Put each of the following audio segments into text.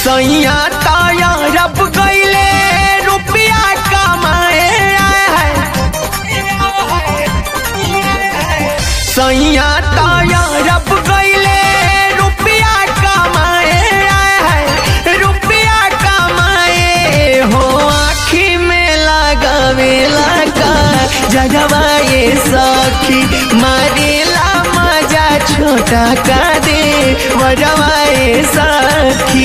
सैया ताया रब गईले रुपया कमाए सैया ताया रब गईले रुपया कमाए रुपया कमाए हो आँखी में लगावे लगा जगवाए सखी मारेला मजा छोटा का दे वरवाए सखी।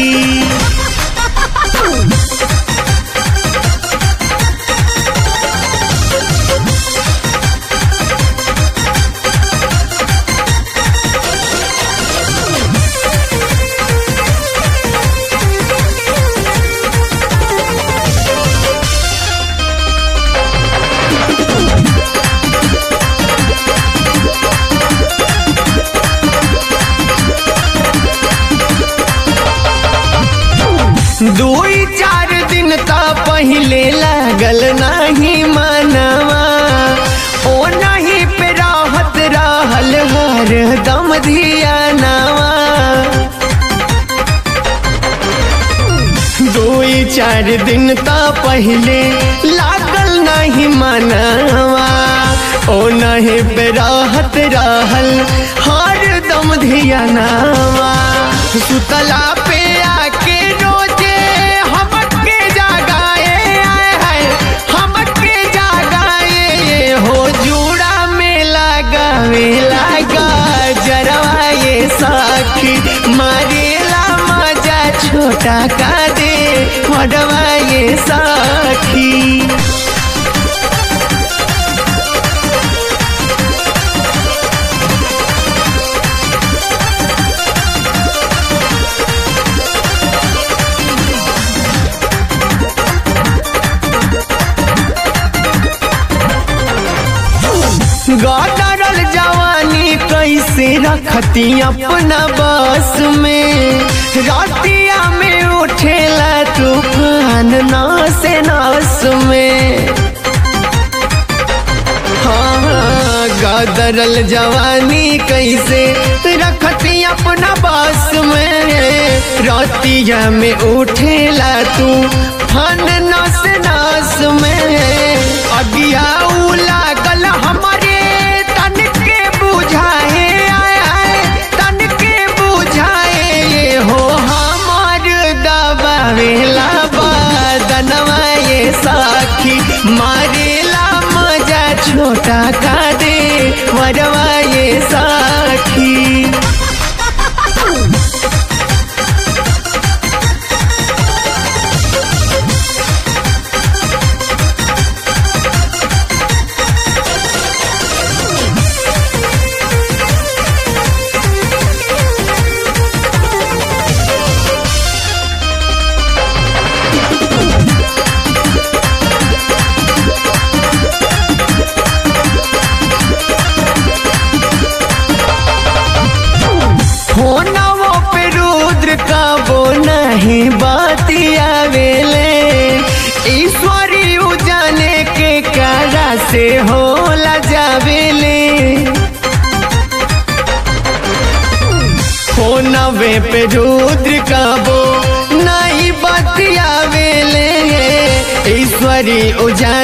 दुई चार दिन ता पहले लागल नहीं मनवा ओ नहीं पे राहत रहल हर दम धियानवा। दुई चार दिन ता पहले लागल नहीं मनवा ओ नहीं पे राहत रहल हर दम धियानवा। सुतला पे आके मारेला मजा छोटा का दे मडवाए सखी। गदरल जवानी कैसे रखती अपना बस में रातिया में उठेला तूफान नास नास में। हाँ गदरल जवानी कैसे रखती अपना बस में रातिया में उठेला तूफान नास नास में। अगिया लागल हमारे सखी मारेला मजा छोटा का दे वरवाए सखी। फोनवो पे रुद्र का वो नहीं बातिया वेले ईश्वरी उजाने के कारा से होला जावेले। फोनवे पे रुद्र का वो नहीं बातिया वेले ईश्वरी उजाने